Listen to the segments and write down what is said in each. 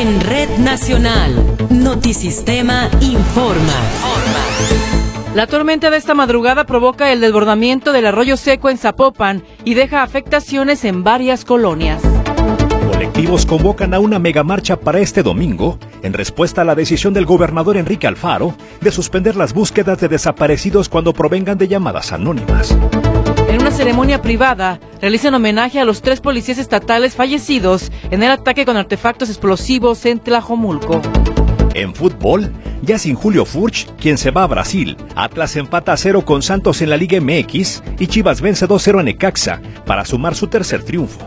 En Red Nacional, Notisistema informa. La tormenta de esta madrugada provoca el desbordamiento del arroyo seco en Zapopan y deja afectaciones en varias colonias. Colectivos convocan a una megamarcha para este domingo en respuesta a la decisión del gobernador Enrique Alfaro de suspender las búsquedas de desaparecidos cuando provengan de llamadas anónimas. En una ceremonia privada, realizan homenaje a los 3 policías estatales fallecidos en el ataque con artefactos explosivos en Tlajomulco. En fútbol, ya sin Julio Furch, quien se va a Brasil, Atlas empata 0 con Santos en la Liga MX y Chivas vence 2-0 a Necaxa para sumar su tercer triunfo.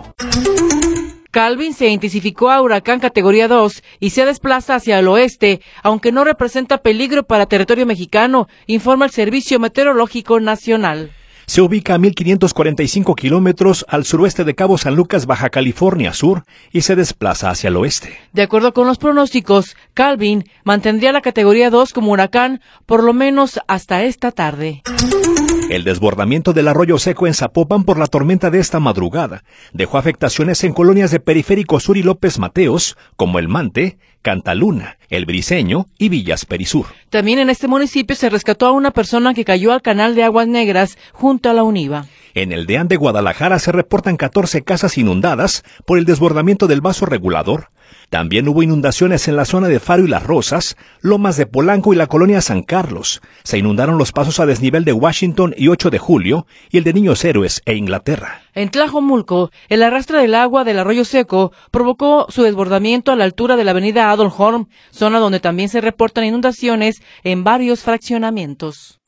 Calvin se intensificó a huracán categoría 2 y se desplaza hacia el oeste, aunque no representa peligro para territorio mexicano, informa el Servicio Meteorológico Nacional. Se ubica a 1,545 kilómetros al suroeste de Cabo San Lucas, Baja California Sur, y se desplaza hacia el oeste. De acuerdo con los pronósticos, Calvin mantendría la categoría 2 como huracán por lo menos hasta esta tarde. El desbordamiento del arroyo seco en Zapopan por la tormenta de esta madrugada dejó afectaciones en colonias de Periférico Sur y López Mateos, como El Mante, Cantaluna, El Briceño y Villas Perisur. También en este municipio se rescató a una persona que cayó al canal de Aguas Negras junto a la Univa. En el Deán de Guadalajara se reportan 14 casas inundadas por el desbordamiento del vaso regulador. También hubo inundaciones en la zona de Faro y Las Rosas, Lomas de Polanco y la colonia San Carlos. Se inundaron los pasos a desnivel de Washington y 8 de Julio y el de Niños Héroes e Inglaterra. En Tlajomulco, el arrastre del agua del arroyo seco provocó su desbordamiento a la altura de la avenida Adolf Horn, zona donde también se reportan inundaciones en varios fraccionamientos.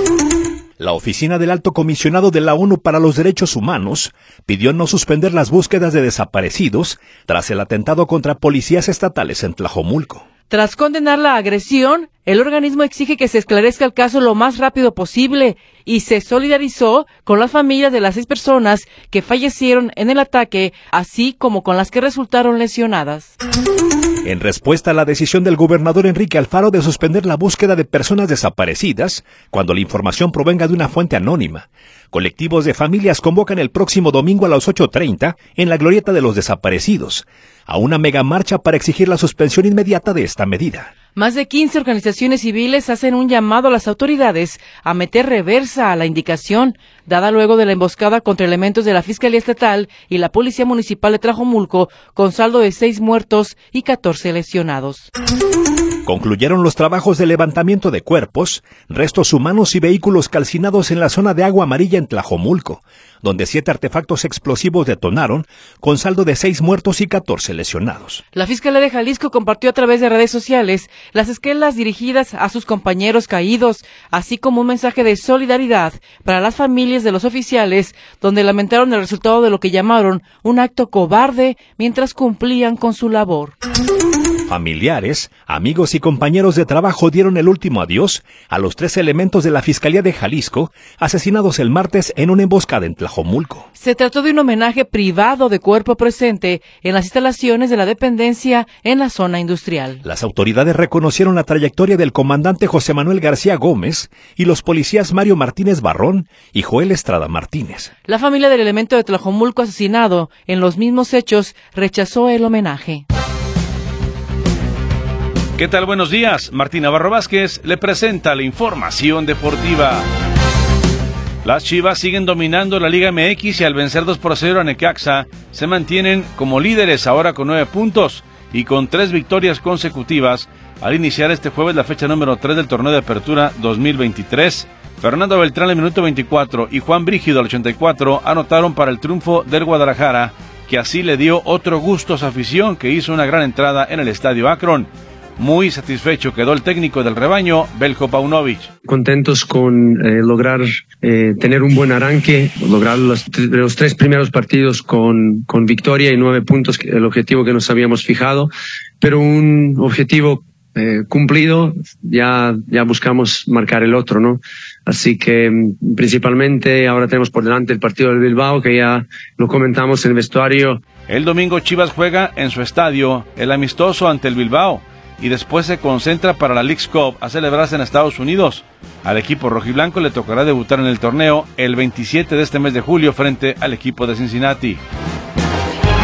La Oficina del Alto Comisionado de la ONU para los Derechos Humanos pidió no suspender las búsquedas de desaparecidos tras el atentado contra policías estatales en Tlajomulco. Tras condenar la agresión, el organismo exige que se esclarezca el caso lo más rápido posible y se solidarizó con las familias de las 6 personas que fallecieron en el ataque, así como con las que resultaron lesionadas. En respuesta a la decisión del gobernador Enrique Alfaro de suspender la búsqueda de personas desaparecidas cuando la información provenga de una fuente anónima, colectivos de familias convocan el próximo domingo a las 8:30 en la Glorieta de los Desaparecidos a una megamarcha para exigir la suspensión inmediata de esta medida. Más de 15 organizaciones civiles hacen un llamado a las autoridades a meter reversa a la indicación, dada luego de la emboscada contra elementos de la Fiscalía Estatal y la Policía Municipal de Tlajomulco, con saldo de 6 muertos y 14 lesionados. Concluyeron los trabajos de levantamiento de cuerpos, restos humanos y vehículos calcinados en la zona de Agua Amarilla en Tlajomulco, donde 7 artefactos explosivos detonaron, con saldo de 6 muertos y 14 lesionados. La Fiscalía de Jalisco compartió a través de redes sociales las esquelas dirigidas a sus compañeros caídos, así como un mensaje de solidaridad para las familias de los oficiales, donde lamentaron el resultado de lo que llamaron un acto cobarde mientras cumplían con su labor. Familiares, amigos y compañeros de trabajo dieron el último adiós a los 3 elementos de la Fiscalía de Jalisco asesinados el martes en una emboscada en Tlajomulco. Se trató de un homenaje privado de cuerpo presente en las instalaciones de la dependencia en la zona industrial. Las autoridades reconocieron la trayectoria del comandante José Manuel García Gómez y los policías Mario Martínez Barrón y Joel Estrada Martínez. La familia del elemento de Tlajomulco asesinado en los mismos hechos rechazó el homenaje. ¿Qué tal? Buenos días. Martín Navarro Vázquez le presenta la información deportiva. Las Chivas siguen dominando la Liga MX y al vencer 2-0 a Necaxa, se mantienen como líderes ahora con 9 puntos y con 3 victorias consecutivas al iniciar este jueves la fecha número 3 del torneo de apertura 2023. Fernando Beltrán al minuto 24 y Juan Brígido al 84 anotaron para el triunfo del Guadalajara, que así le dio otro gusto a su afición, que hizo una gran entrada en el Estadio Akron. Muy satisfecho quedó el técnico del rebaño, Belko Paunovic. Contentos con lograr tener un buen arranque, lograr los 3 primeros partidos con victoria y 9 puntos, el objetivo que nos habíamos fijado, pero un objetivo cumplido, ya buscamos marcar el otro, ¿no? Así que principalmente ahora tenemos por delante el partido del Bilbao, que ya lo comentamos en el vestuario. El domingo Chivas juega en su estadio el amistoso ante el Bilbao y después se concentra para la Leagues Cup a celebrarse en Estados Unidos. Al equipo rojiblanco le tocará debutar en el torneo el 27 de este mes de julio frente al equipo de Cincinnati.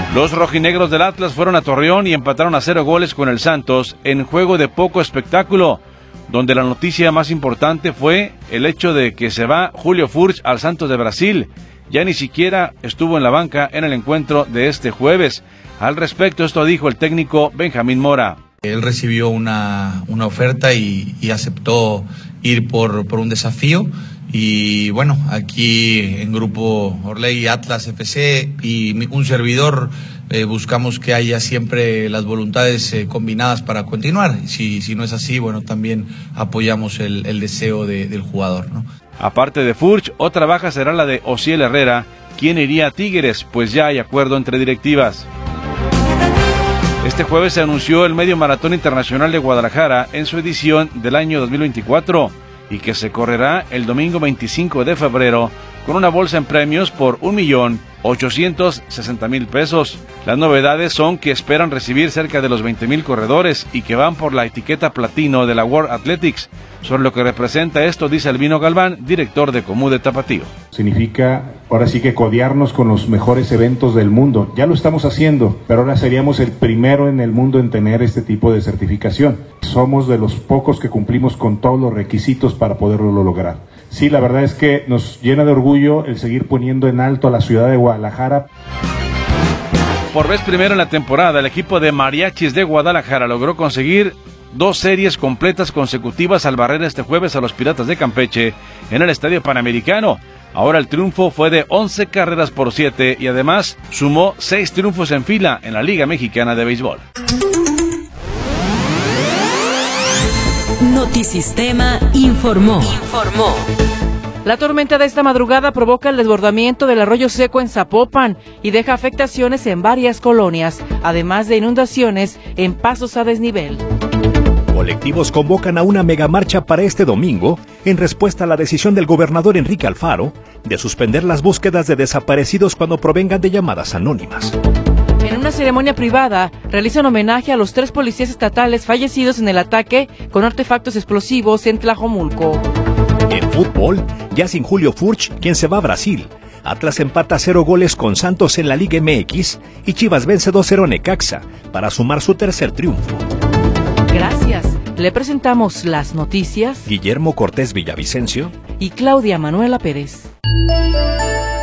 Los rojinegros del Atlas fueron a Torreón y empataron a 0 goles con el Santos en juego de poco espectáculo, donde la noticia más importante fue el hecho de que se va Julio Furch al Santos de Brasil. Ya ni siquiera estuvo en la banca en el encuentro de este jueves. Al respecto, esto dijo el técnico Benjamín Mora. Él recibió una oferta y aceptó ir por un desafío. Y bueno, aquí en Grupo Orlegui, Atlas FC y un servidor buscamos que haya siempre las voluntades combinadas para continuar. Si no es así, bueno, también apoyamos el deseo del jugador, ¿no? Aparte de Furch, otra baja será la de Osiel Herrera, quien iría a Tigres, pues ya hay acuerdo entre directivas. Este jueves se anunció el Medio Maratón Internacional de Guadalajara en su edición del año 2024 y que se correrá el domingo 25 de febrero con una bolsa en premios por 1.860.000 pesos. Las novedades son que esperan recibir cerca de los 20.000 corredores y que van por la etiqueta platino de la World Athletics. Sobre lo que representa esto, dice Albino Galván, director de Comude Tapatío. Significa ahora sí que codearnos con los mejores eventos del mundo. Ya lo estamos haciendo, pero ahora seríamos el primero en el mundo en tener este tipo de certificación. Somos de los pocos que cumplimos con todos los requisitos para poderlo lograr. Sí, la verdad es que nos llena de orgullo el seguir poniendo en alto a la ciudad de Guadalajara. Por vez primera en la temporada, el equipo de Mariachis de Guadalajara logró conseguir 2 series completas consecutivas al barrer este jueves a los Piratas de Campeche en el Estadio Panamericano. Ahora el triunfo fue de 11 carreras por 7 y además sumó 6 triunfos en fila en la Liga Mexicana de Béisbol. Notisistema informó. La tormenta de esta madrugada provoca el desbordamiento del arroyo seco en Zapopan y deja afectaciones en varias colonias, además de inundaciones en pasos a desnivel. Colectivos convocan a una megamarcha para este domingo en respuesta a la decisión del gobernador Enrique Alfaro de suspender las búsquedas de desaparecidos cuando provengan de llamadas anónimas. En una ceremonia privada, realizan homenaje a los 3 policías estatales fallecidos en el ataque con artefactos explosivos en Tlajomulco. En fútbol, ya sin Julio Furch, quien se va a Brasil. Atlas empata 0 goles con Santos en la Liga MX y Chivas vence 2-0 a Necaxa para sumar su tercer triunfo. Gracias. Le presentamos las noticias. Guillermo Cortés Villavicencio Y Claudia Manuela Pérez.